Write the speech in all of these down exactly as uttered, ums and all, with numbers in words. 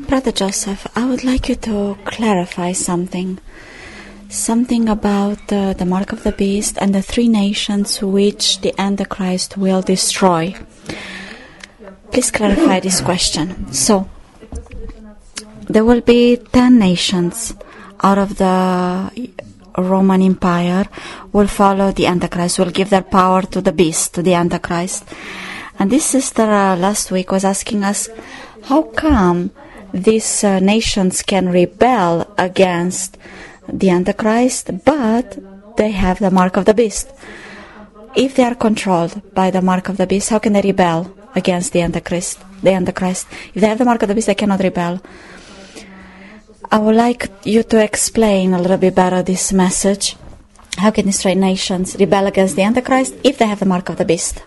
Brother Joseph, I would like you to clarify something. Something about uh, the mark of the beast and the three nations which the Antichrist will destroy. Please clarify this question. So, there will be ten nations out of the Roman Empire will follow the Antichrist, will give their power to the beast, to the Antichrist. And this sister uh, last week was asking us, how come these uh, nations can rebel against the Antichrist, but they have the mark of the beast? If they are controlled by the mark of the beast, how can they rebel against the Antichrist? The Antichrist. If they have the mark of the beast, they cannot rebel. I would like you to explain a little bit better this message. How can these three nations rebel against the Antichrist if they have the mark of the beast?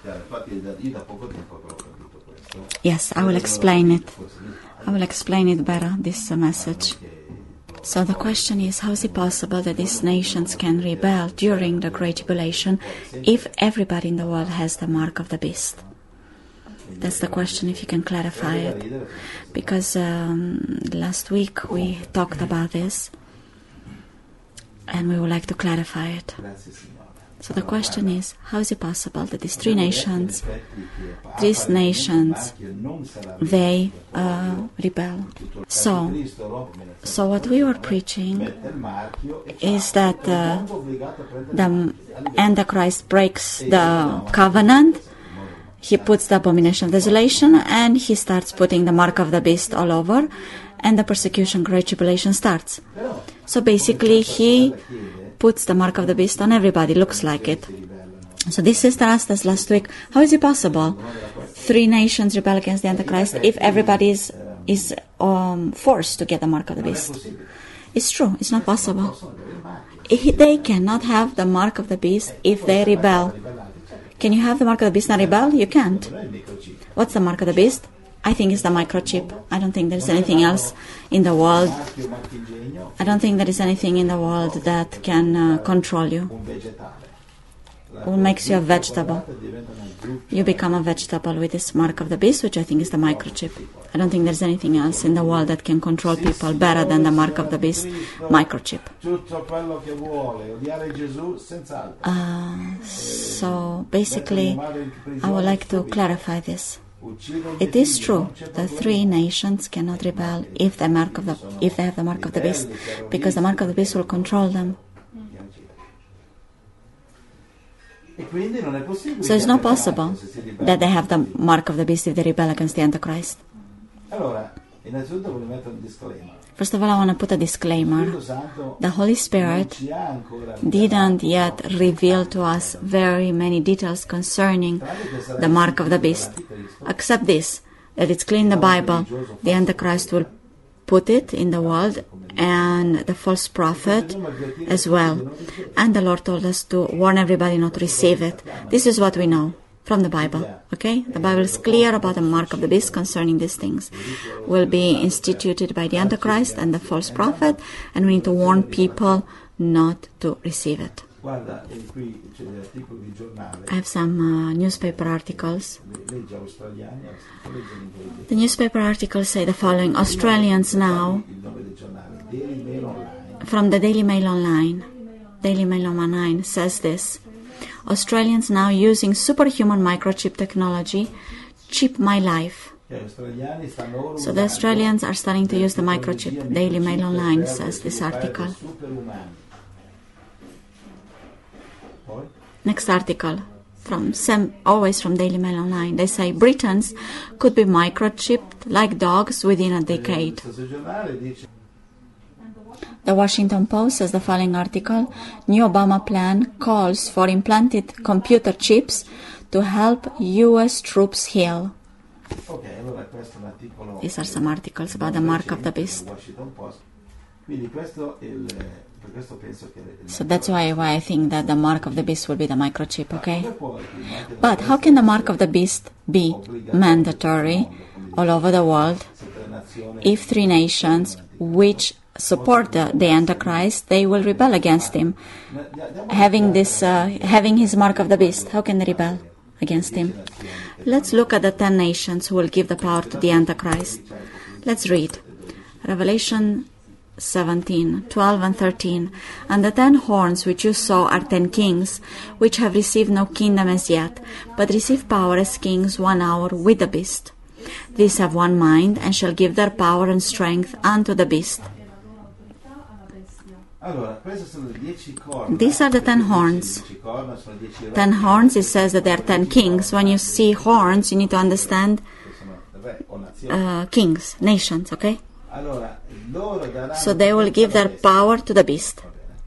Yes, I will explain it. I will explain it better, this uh, message. So the question is, how is it possible that these nations can rebel during the Great Tribulation if everybody in the world has the mark of the beast? That's the question, if you can clarify it. Because um, last week we talked about this, and we would like to clarify it. So the question is, how is it possible that these three nations, these nations, they uh, rebel? So, so what we were preaching is that uh, the Antichrist breaks the covenant. He puts the abomination of desolation, and he starts putting the mark of the beast all over, and the persecution, Great Tribulation starts. So basically, he puts the mark of the beast on everybody, looks like it. So this sister asked us last week, how is it possible three nations rebel against the Antichrist if everybody is, is um, forced to get the mark of the beast? It's true, it's not possible. They cannot have the mark of the beast if they rebel. Can you have the mark of the beast and rebel? You can't. What's the mark of the beast? I think it's the microchip. I don't think there's anything else in the world. I don't think there is anything in the world that can uh, control you. What makes you a vegetable? You become a vegetable with this mark of the beast, which I think is the microchip. I don't think there's anything else in the world that can control people better than the mark of the beast, microchip. Uh, so basically, I would like to clarify this. It is true that three nations cannot rebel if the mark of the if they have the mark of the beast, because the mark of the beast will control them. So it's not possible that they have the mark of the beast if they rebel against the Antichrist. First of all, I want to put a disclaimer. The Holy Spirit didn't yet reveal to us very many details concerning the mark of the beast. Except this, that it's clear in the Bible, the Antichrist will put it in the world, and the false prophet as well. And the Lord told us to warn everybody not to receive it. This is what we know from the Bible, okay? The Bible is clear about the mark of the beast concerning these things. Will be instituted by the Antichrist and the false prophet, and we need to warn people not to receive it. I have some uh, newspaper articles. The newspaper articles say the following: Australians now, from the Daily Mail Online, Daily Mail Online says this: Australians now using superhuman microchip technology chip my life. So the Australians are starting to use the microchip. Daily Mail Online says this article. Next article, from Sam, always from Daily Mail Online. They say Britons could be microchipped like dogs within a decade. The Washington Post says the following article: New Obama plan calls for implanted computer chips to help U S troops heal. These are some articles about the mark of the beast. So that's why, why I think that the mark of the beast will be the microchip, okay? But how can the mark of the beast be mandatory all over the world if three nations which support the, the Antichrist, they will rebel against him? Having this, uh, having his mark of the beast, how can they rebel against him? Let's look at the ten nations who will give the power to the Antichrist. Let's read. Revelation seventeen, twelve and thirteen. And the ten horns which you saw are ten kings, which have received no kingdom as yet, but receive power as kings one hour with the beast. These have one mind, and shall give their power and strength unto the beast. These are the ten horns. Ten horns, it says that there are ten kings. When you see horns, you need to understand uh, kings, nations, okay? So they will give their power to the beast.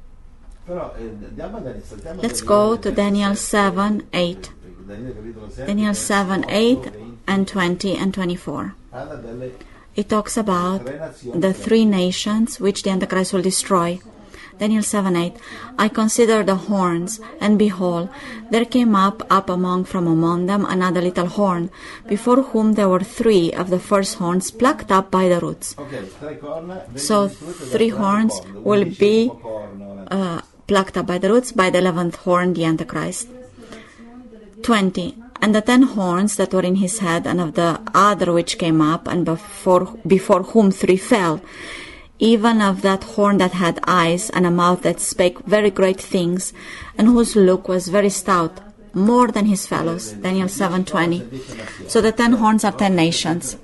Let's go to Daniel seven, eight. Daniel seven, eight and twenty and twenty-four. It talks about the three nations which the Antichrist will destroy. Daniel seven, eight. I considered the horns, and behold, there came up, up among from among them another little horn, before whom there were three of the first horns plucked up by the roots. So three horns will be uh, plucked up by the roots by the eleventh horn, the Antichrist. twenty. And the ten horns that were in his head, and of the other which came up, and before, before whom three fell, even of that horn that had eyes and a mouth that spake very great things, and whose look was very stout, more than his fellows. Daniel seven twenty. So the ten horns are ten nations.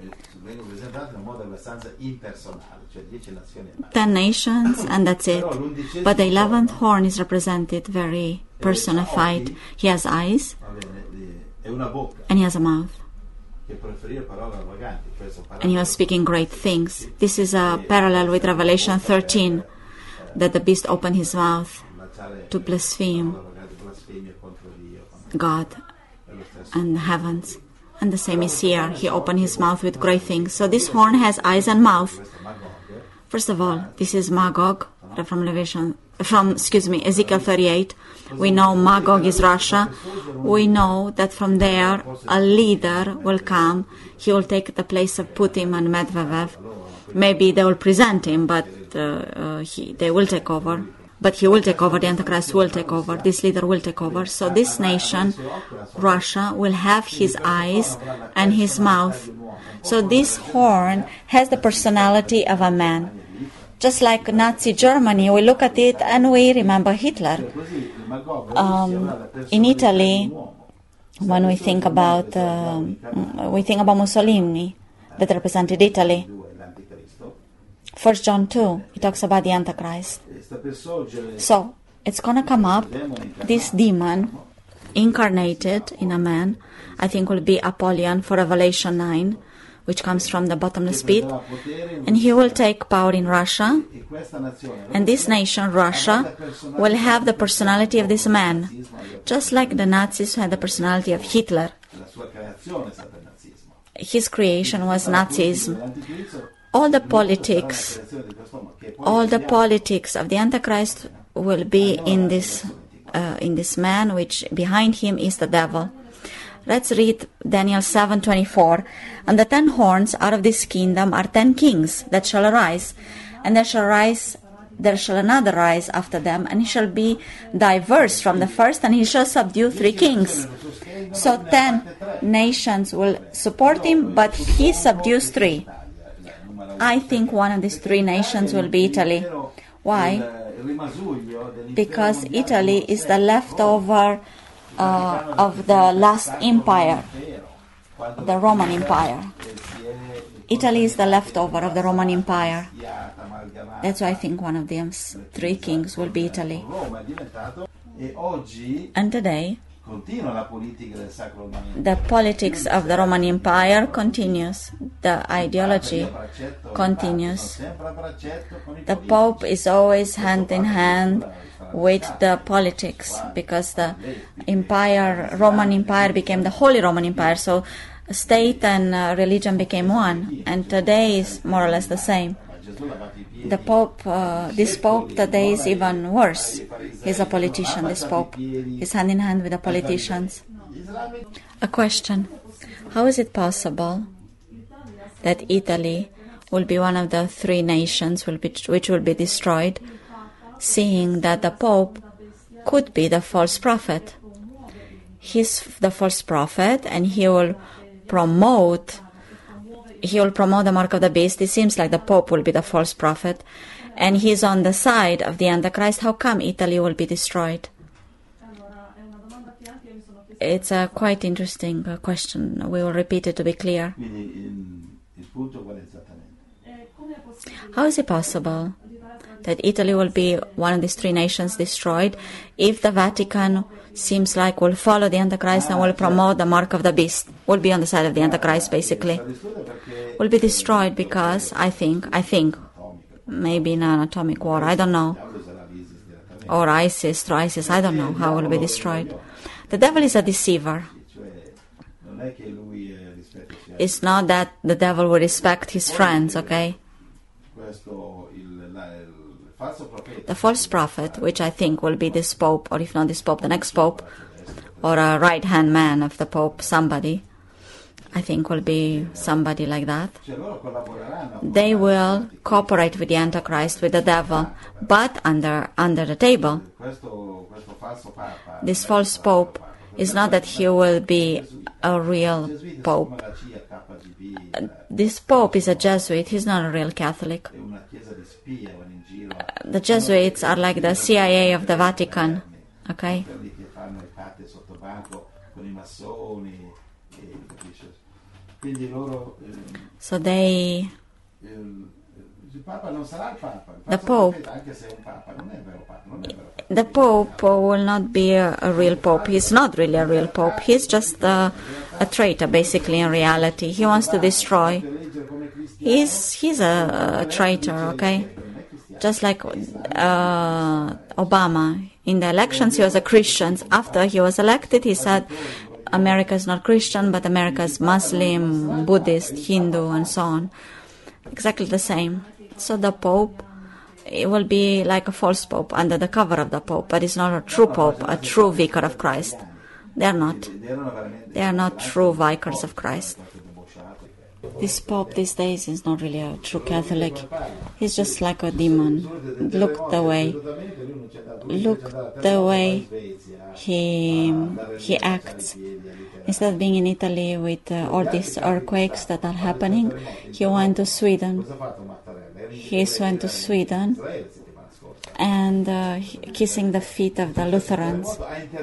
Ten nations, and that's it. But the eleventh horn is represented very personified. He has eyes, and he has a mouth. And he was speaking great things. This is a parallel with Revelation thirteen, that the beast opened his mouth to blaspheme God and the heavens. And the same is here. He opened his mouth with great things. So this horn has eyes and mouth. First of all, this is Magog from Revelation, from excuse me, Ezekiel thirty-eight. We know Magog is Russia. We know that from there a leader will come. He will take the place of Putin and Medvedev. Maybe they will present him, but uh, uh, he, they will take over. But he will take over. The Antichrist will take over. This leader will take over. So this nation, Russia, will have his eyes and his mouth. So this horn has the personality of a man. Just like Nazi Germany, we look at it and we remember Hitler. Um, in Italy, when we think about uh, we think about Mussolini, that represented Italy. First John two, it talks about the Antichrist. So it's gonna come up. This demon, incarnated in a man, I think will be Apollyon for Revelation nine, which comes from the bottomless pit, and he will take power in Russia, and this nation, Russia, will have the personality of this man, just like the Nazis had the personality of Hitler. His creation was Nazism. All the politics, all the politics of the Antichrist will be in this, uh, in this man, which behind him is the devil. Let's read Daniel seven twenty-four. And the ten horns out of this kingdom are ten kings that shall arise, and there shall rise, there shall another rise after them, and he shall be diverse from the first, and he shall subdue three kings. So ten nations will support him, but he subdues three. I think one of these three nations will be Italy. Why? Because Italy is the leftover Uh, of the last empire, the Roman Empire. Italy is the leftover of the Roman Empire. That's why I think one of them three kings will be Italy. And today, the politics of the Roman Empire continues. The ideology continues. The Pope is always hand in hand with the politics, because the empire, Roman Empire, became the Holy Roman Empire. So state and uh, religion became one, and today is more or less the same. The Pope, uh, this Pope today is even worse. He's a politician, this Pope. He's hand in hand with the politicians. A question. How is it possible that Italy will be one of the three nations will be, which will be destroyed, seeing that the Pope could be the false prophet? He's the false prophet, and he will promote he will promote the mark of the beast. It seems like the Pope will be the false prophet, and he's on the side of the Antichrist. How come Italy will be destroyed? It's a quite interesting uh, question. We will repeat it to be clear. How is it possible that Italy will be one of these three nations destroyed if the Vatican seems like will follow the Antichrist and will promote the mark of the beast, will be on the side of the Antichrist basically, will be destroyed because, I think, I think, maybe in an atomic war, I don't know, or ISIS, through ISIS, I don't know how it will be destroyed. The devil is a deceiver. It's not that the devil will respect his friends, okay? The false prophet, which I think will be this Pope, or if not this Pope, the next Pope, or a right-hand man of the Pope, somebody, I think will be somebody like that. They will cooperate with the Antichrist, with the devil, but under under the table. This false Pope is not that he will be a real Pope. This Pope is a Jesuit, he's not a real Catholic. The Jesuits are like the C I A of the Vatican, okay? So they, the Pope, the Pope will not be a, a real Pope. He's not really a real Pope. He's just a, a traitor, basically, in reality. He wants to destroy. He's, he's a, a traitor, okay? Just like uh, Obama. In the elections, he was a Christian. After he was elected, he said, America is not Christian, but America is Muslim, Buddhist, Hindu, and so on. Exactly the same. So the Pope, it will be like a false Pope under the cover of the Pope, but it's not a true Pope, a true vicar of Christ. They are not. They are not true vicars of Christ. This Pope these days is not really a true Catholic. He's just like a demon. Look the way, look the way he he acts. Instead of being in Italy with uh, all these earthquakes that are happening, he went to Sweden. He went to Sweden and uh, kissing the feet of the Lutherans.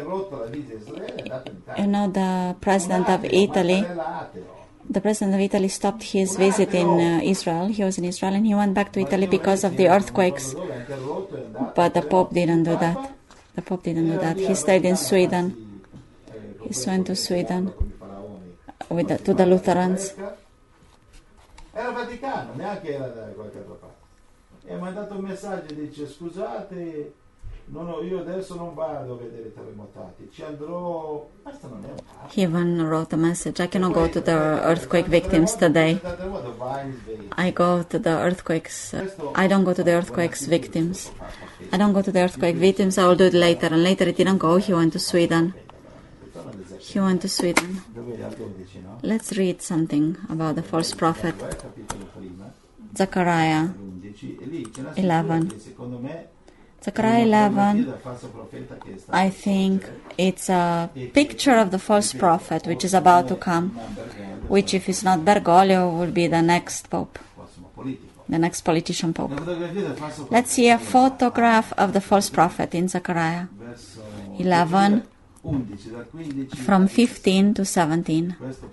You know, the president of Italy, the president of Italy stopped his visit in uh, Israel. He was in Israel and he went back to Italy because of the earthquakes. But the Pope didn't do that. The Pope didn't do that. He stayed in Sweden. He went to Sweden with the, to the Lutherans. Era Vaticano, neanche era da qualche altra parte. E ha mandato un messaggio e dice: scusate, no, no, io adesso non vado a vedere i terremotati, ci andrò. Questo non è un caso. He even wrote a message: I cannot go to the earthquake victims today. I go to the earthquakes. I don't go to the earthquakes victims. I don't go to the earthquake victims. I will do it later. And later he didn't go. He went to Sweden. He went to Sweden. Let's read something about the false prophet. Zechariah eleven. Zechariah eleven, I think it's a picture of the false prophet which is about to come, which if it's not Bergoglio will be the next pope, the next politician pope. Let's see a photograph of the false prophet in Zechariah eleven, from fifteen to seventeen.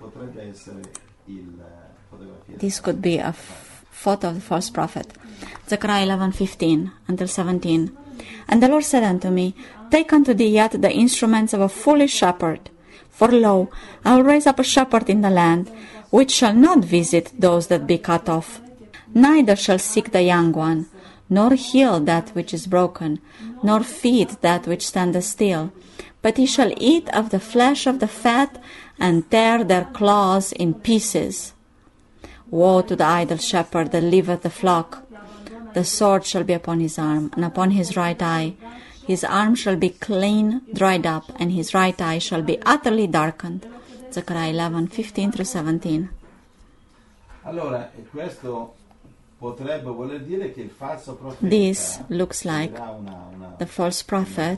This could be a f- photo of the false prophet. Zechariah eleven fifteen until seventeen. And the Lord said unto me, Take unto thee yet the instruments of a foolish shepherd. For lo, I will raise up a shepherd in the land, which shall not visit those that be cut off, neither shall seek the young one, nor heal that which is broken, nor feed that which standeth still. But he shall eat of the flesh of the fat, and tear their claws in pieces. Woe to the idle shepherd that leaveth the flock! The sword shall be upon his arm, and upon his right eye. His arm shall be clean dried up, and his right eye shall be utterly darkened. Zechariah eleven fifteen through seventeen. Allora, questo potrebbe voler dire che il falso profeta, this looks like the false prophet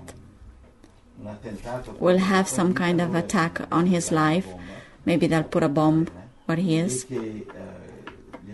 will have some kind of attack on his life. Maybe they'll put a bomb where he is.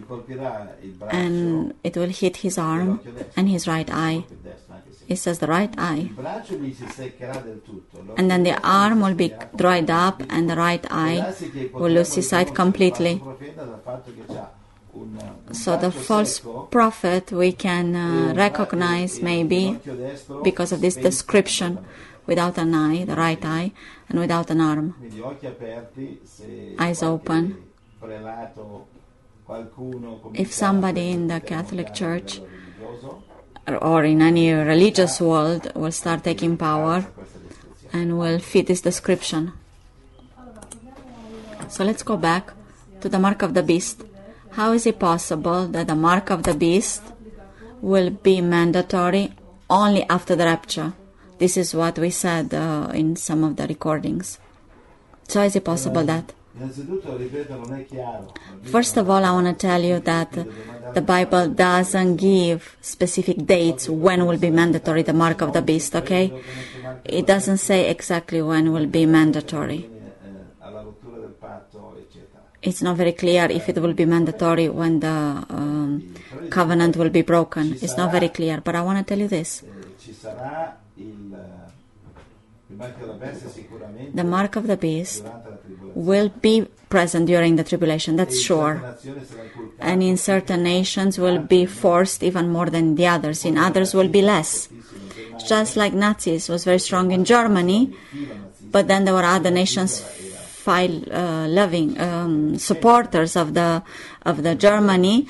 gli colpirà il braccio and it will hit his arm and his right eye. il destro, anche se It says the right eye. il braccio gli si seccherà del tutto. L'occhio And then the destro arm gli will si be seccherà dried up completamente. and the right Può eye darsi che will lose his sight potremmo completely. riconoscere il falso profeta dal fatto che c'ha un, un So the braccio false secco prophet we can e uh, un bra- recognize e- e maybe l'occhio destro because of this spento description, completamente. without an eye, the right eye, and without an arm. Quindi occhi aperti, se Eyes qualche open. prelato, qualcuno If comincia somebody a in the prendere Catholic a Church livello religioso, or in any religious world will start taking power questa descrizione. and will fit this description. So let's go back to the mark of the beast. How is it possible that the mark of the beast will be mandatory only after the rapture? This is what we said uh, in some of the recordings. So is it possible that? Innanzitutto, ripeto, non è chiaro. First of all, I want to tell you that the Bible doesn't give specific dates when will be mandatory the mark of the beast, okay? It doesn't say exactly when will be mandatory. Alla rottura del patto, eccetera. It's not very clear if it will be mandatory when the um, covenant will be broken. It's not very clear, but I want to tell you this. Eh, Ci sarà il, il marchio della bestia sicuramente The mark of the beast durante la tribolazione. will be present during the tribulation, that's sure. Nazione sarà inculcato And in certain nations will be forced even more than the others. In others will be less. Just like Nazis was very strong in Germany, but then there were other nations file, uh, loving um, supporters of the of the Germany,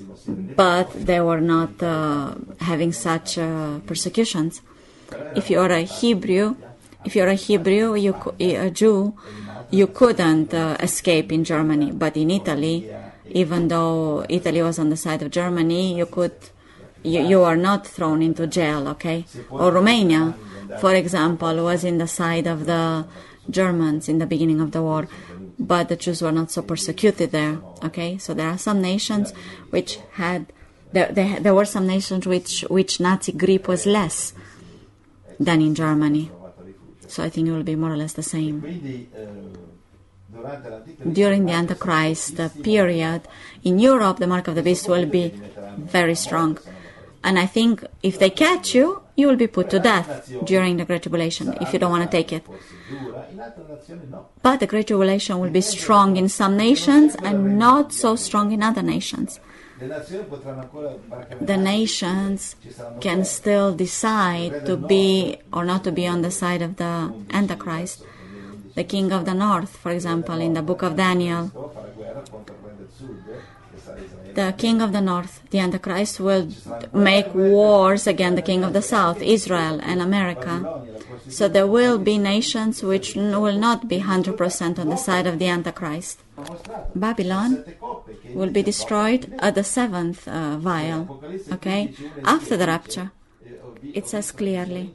but they were not uh, having such uh, persecutions. If you are a Hebrew, if you are a Hebrew, you co- a Jew, you couldn't uh, escape in Germany. But in Italy, even though Italy was on the side of Germany, you could, you, you are not thrown into jail, okay? Or Romania, for example, was in the side of the Germans in the beginning of the war, but the Jews were not so persecuted there, okay? So there are some nations which had, there, there, there were some nations which, which Nazi grip was less than in Germany. So I think it will be more or less the same. Quindi, eh, durante l'Anticristo, During the Antichrist period, in Europe, the mark of the beast will be very strong. And I think if they catch you, you will be put to death during the Great Tribulation, if you don't want to take it. forse dura, in altre nazioni no. But the Great Tribulation will be strong in some nations and not so strong in other nations. Le nazioni potranno ancora barcamenarsi. The nations Ci saranno can still decide to be or not to be on the side of the Antichrist. The king of the north, for example, in the book of Daniel, fare guerra contro il re del sud, che sarà Israele. the king of the north, the Antichrist, will make wars against the king of the south, Israel and America. So there will be nations which n- will not be one hundred percent on the side of the Antichrist. Babylon will be destroyed at the seventh uh, vial, okay, after the rapture. It says clearly,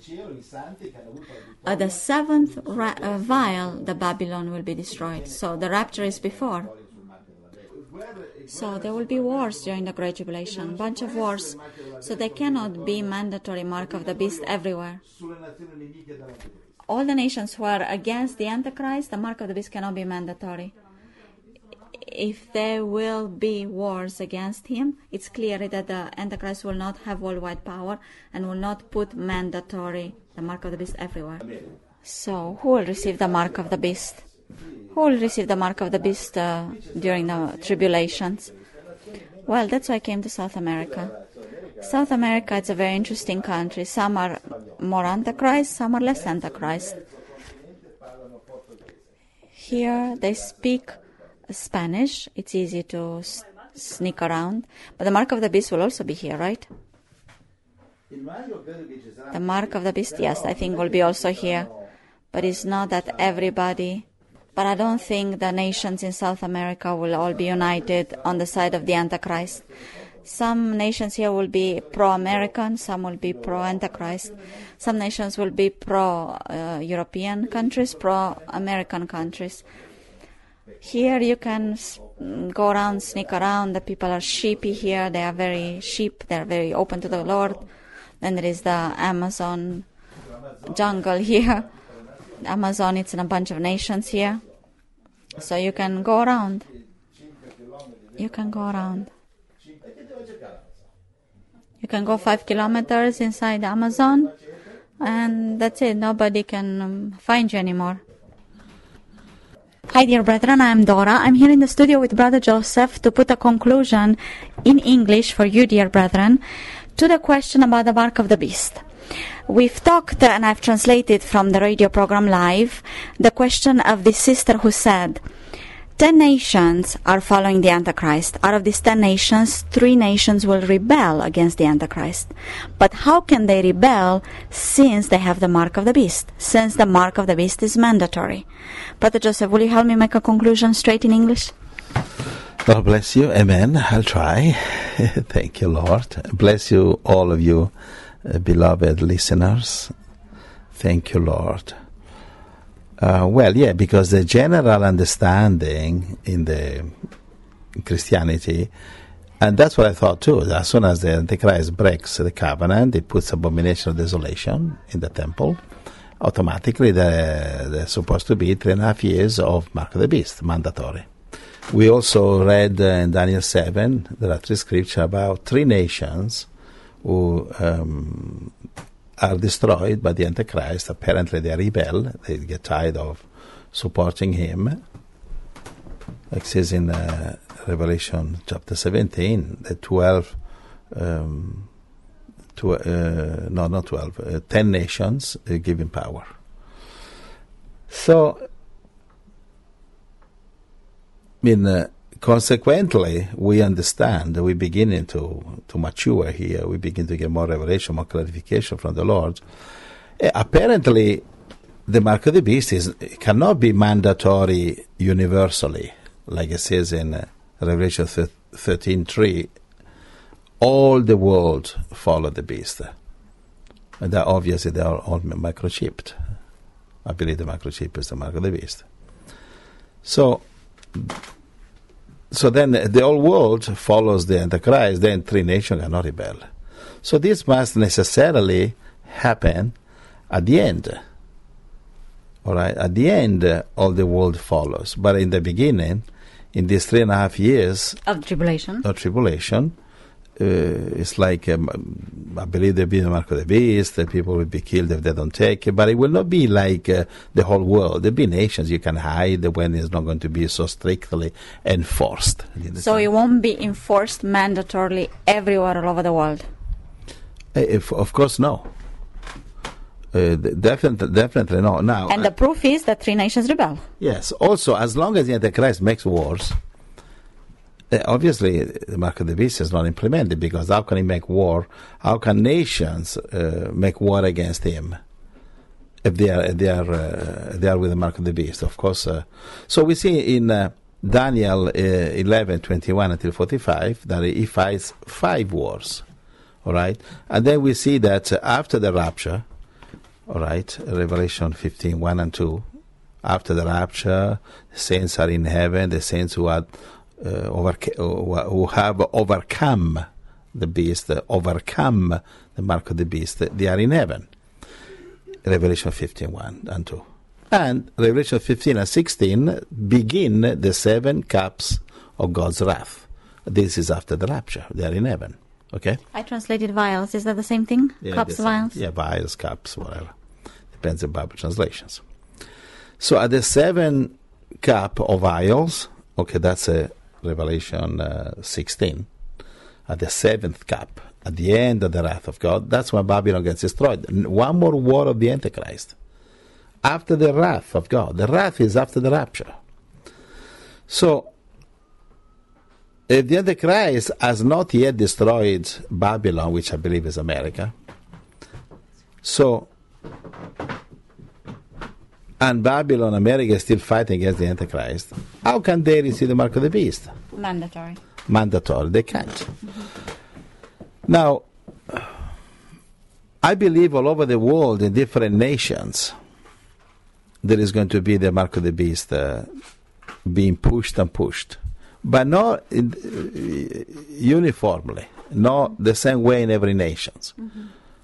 at the seventh ra- uh, vial, the Babylon will be destroyed. So the rapture is before. So there will be wars during the Great Tribulation, bunch of wars. So there cannot be mandatory mark of the beast everywhere. Sulle nazioni nemiche dell'Anticristo. All the nations who are against the Antichrist, the mark of the beast cannot be mandatory. If there will be wars against him, it's clear that the Antichrist will not have worldwide power and will not put mandatory the mark of the beast everywhere. So who will receive the mark of the beast? Who will receive the mark of the beast uh, during the tribulations? Well, that's why I came to South America. South America is a very interesting country. Some are more Antichrist, some are less Antichrist. Here they speak Spanish. It's easy to s- sneak around. But the mark of the beast will also be here, right? The mark of the beast, yes, I think will be also here. But it's not that everybody... But I don't think the nations in South America will all be united on the side of the Antichrist. Some nations here will be pro-American, some will be pro-Antichrist. Some nations will be pro-European countries, pro-American countries. Here you can s- go around, sneak around. The people are sheepy here. They are very sheep. They are very open to the Lord. Then there is the Amazon jungle here. Amazon, it's in a bunch of nations here. So you can go around. You can go around. You can go five kilometers inside the Amazon, and that's it. Nobody can um, find you anymore. Hi, dear brethren. I'm Dora. I'm here in the studio with Brother Joseph to put a conclusion in English for you, dear brethren, to the question about the mark of the beast. We've talked, and I've translated from the radio program live, the question of this sister who said, ten nations are following the Antichrist. Out of these ten nations, three nations will rebel against the Antichrist. But how can they rebel since they have the mark of the beast? Since the mark of the beast is mandatory. Brother Joseph, will you help me make a conclusion straight in English? God bless you. Amen. I'll try. Thank you, Lord. Bless you, all of you, uh, beloved listeners. Thank you, Lord. Uh, well, yeah, because the general understanding in the in Christianity, and that's what I thought too, as soon as the Antichrist breaks the covenant, it puts abomination of desolation in the temple, automatically there, there's supposed to be three and a half years of Mark of the Beast, mandatory. We also read uh, in Daniel seven, there are three scriptures about three nations who um, are destroyed by the Antichrist. Apparently they rebel, they get tired of supporting him. Like it says in uh, Revelation chapter seventeen, the twelve, um, tw- uh, no, not twelve, uh, ten nations uh, give him power. So, I mean, uh, consequently, we understand, we begin to, to mature here, we begin to get more revelation, more clarification from the Lord. Uh, apparently, the mark of the beast is cannot be mandatory universally, like it says in uh, Revelation thirteen three. All the world follow the beast. And that obviously they are all microchipped. I believe the microchip is the mark of the beast. So, so then the whole world follows the Antichrist, then three nations cannot rebel. So this must necessarily happen at the end. All right, at the end, uh, all the world follows. But in the beginning, in these three and a half years of tribulation, of tribulation, uh, it's like, um, I believe there'll be the mark of the beast, the people will be killed if they don't take it, but it will not be like uh, the whole world. There'll be nations you can hide when it's not going to be so strictly enforced. So it won't be enforced mandatorily everywhere all over the world? Uh, if, of course, no. Uh, definitely, definitely no. Now, and the proof is that three nations rebel. Yes. Also, as long as the Antichrist makes wars, uh, obviously the mark of the beast is not implemented, because how can he make war? How can nations uh, make war against him if they are they are uh, they are with the mark of the beast? Of course. Uh, so we see in uh, Daniel uh, eleven twenty-one until forty-five that he fights five wars. All right, and then we see that uh, after the rapture. All right, Revelation fifteen, one and two. After the rapture, the saints are in heaven, the saints who, had, uh, overca- who have overcome the beast, uh, overcome the mark of the beast, they are in heaven. Revelation fifteen, one and two. And Revelation fifteen and sixteen begin the seven cups of God's wrath. This is after the rapture. They are in heaven. Okay? I translated vials. Is that the same thing? Yeah, cups, vials? Yeah, vials, cups, whatever. Depends on Bible translations. So at the seven cup of vials, okay, that's a Revelation uh, sixteen. At the seventh cup, at the end of the wrath of God, that's when Babylon gets destroyed. One more war of the Antichrist. After the wrath of God. The wrath is after the rapture. So, if the Antichrist has not yet destroyed Babylon, which I believe is America, so, and Babylon, America is still fighting against the Antichrist, how can they receive the mark of the beast? Mandatory. Mandatory. They can't. Mm-hmm. Now, I believe all over the world, in different nations, there is going to be the mark of the beast uh, being pushed and pushed. But not in, uh, uniformly, not the same way in every nation. Mm-hmm.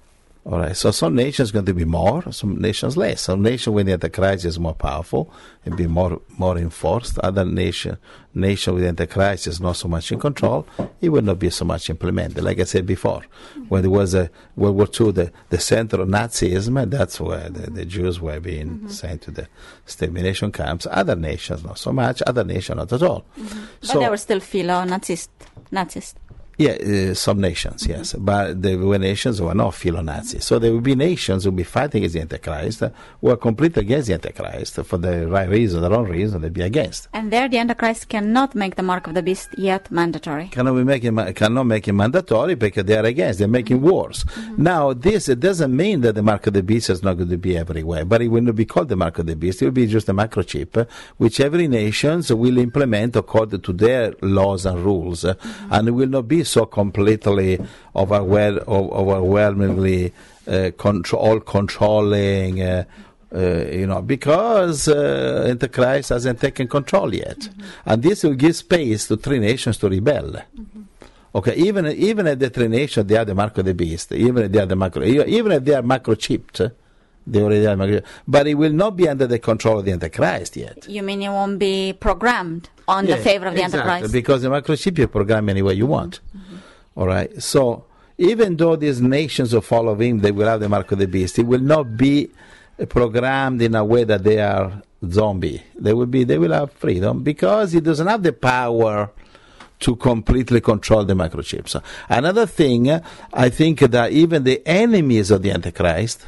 All right, so some nations going to be more, some nations less. Some nation when the Antichrist is more powerful and be more more enforced. Other nation nation with the Antichrist is not so much in control. It will not be so much implemented. Like I said before, when there was a World War Two, the, the center of Nazism, that's where the, the Jews were being mm-hmm. sent to the extermination camps. Other nations not so much. Other nations not at all. Mm-hmm. But So they were still philo-Nazist. Nazist. Yeah, uh, some nations, yes. But there were nations who are not philo-Nazi. So there will be nations who will be fighting against the Antichrist, uh, who are completely against the Antichrist for the right reason, the wrong reason, they'll be against. And there the Antichrist cannot make the mark of the beast yet mandatory. Cannot, we make it, ma- cannot make it mandatory because they are against. They're making wars. Mm-hmm. Now, this it doesn't mean that the mark of the beast is not going to be everywhere, but it will not be called the mark of the beast. It will be just a microchip, uh, which every nation will implement according to their laws and rules. Uh, mm-hmm. And it will not be so completely overwhel- overwhelmingly uh, control, all controlling, uh, uh, you know, because uh, Antichrist hasn't taken control yet. Mm-hmm. And this will give space to three nations to rebel. Mm-hmm. Okay, even even if the three nations, they are the mark of the beast, even if they are the macro, even if they are microchipped, they already are micro, but it will not be under the control of the Antichrist yet. You mean it won't be programmed on yeah, the favor of the exactly, Antichrist? Because the microchip you program any way you want. Mm-hmm. All right. So even though these nations who follow him, they will have the mark of the beast. It will not be programmed in a way that they are zombie. They will be. They will have freedom because he doesn't have the power to completely control the microchips. Another thing, I think that even the enemies of the Antichrist,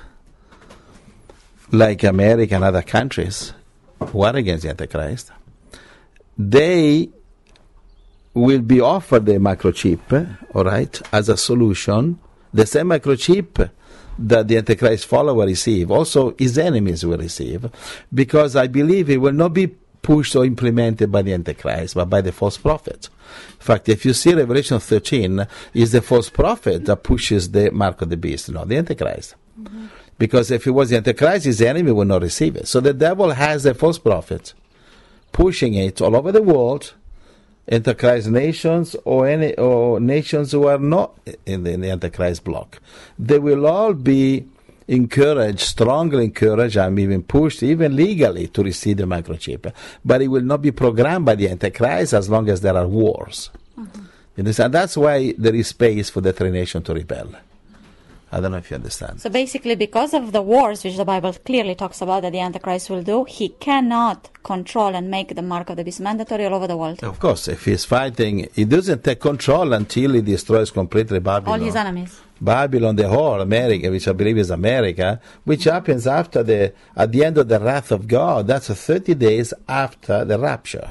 like America and other countries who are against the Antichrist, they will be offered the microchip, all right, as a solution. The same microchip that the Antichrist follower receive, also his enemies will receive, because I believe it will not be pushed or implemented by the Antichrist, but by the false prophet. In fact, if you see Revelation thirteen, it's the false prophet that pushes the mark of the beast, not the Antichrist. Mm-hmm. Because if it was the Antichrist, his enemy will not receive it. So the devil has a false prophet pushing it all over the world, Antichrist nations or any or nations who are not in the, in the Antichrist bloc. They will all be encouraged, strongly encouraged, and even pushed, even legally, to receive the microchip. But it will not be programmed by the Antichrist as long as there are wars. Mm-hmm. You understand? That's why there is space for the three nations to rebel. I don't know if you understand. So basically, because of the wars, which the Bible clearly talks about that the Antichrist will do, he cannot control and make the mark of the beast mandatory all over the world. Of course, if he's fighting, he doesn't take control until he destroys completely Babylon. All his enemies. Babylon, the whole America, which I believe is America, which happens after the, at the end of the wrath of God. That's thirty days after the rapture.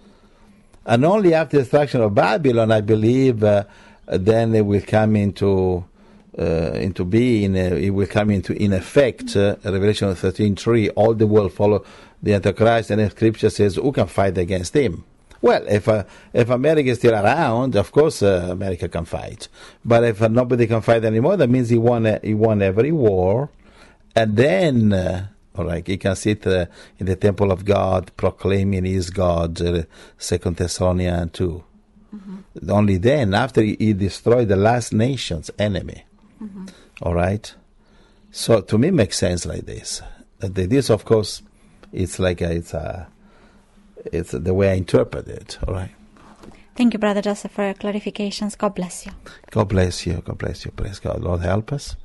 And only after the destruction of Babylon, I believe, uh, then it will come into... Uh, into being, uh, it will come into in effect. Uh, Revelation thirteen three, all the world follow the Antichrist, and the Scripture says, "Who can fight against him?" Well, if uh, if America is still around, of course uh, America can fight. But if uh, nobody can fight anymore, that means he won. Uh, he won every war, and then, uh, all right, he can sit uh, in the temple of God, proclaiming he is God. Uh, Second Thessalonians two. Mm-hmm. Only then, after he, he destroyed the last nation's enemy. Mm-hmm. All right. So to me, it makes sense like this. Uh, this, of course, it's like a, it's a, it's the way I interpret it. All right. Thank you, Brother Joseph, for your clarifications. God bless you. God bless you. God bless you. Praise God. Lord, help us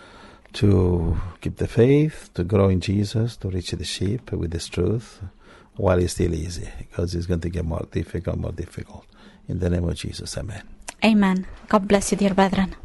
to keep the faith, to grow in Jesus, to reach the sheep with this truth, while it's still easy, because it's going to get more difficult, more difficult. In the name of Jesus, amen. Amen. God bless you, dear brethren.